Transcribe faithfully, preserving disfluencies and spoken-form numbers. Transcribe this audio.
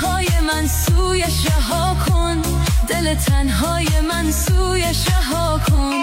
های من سویش رها کن، دل تنهای من سویش رها کن.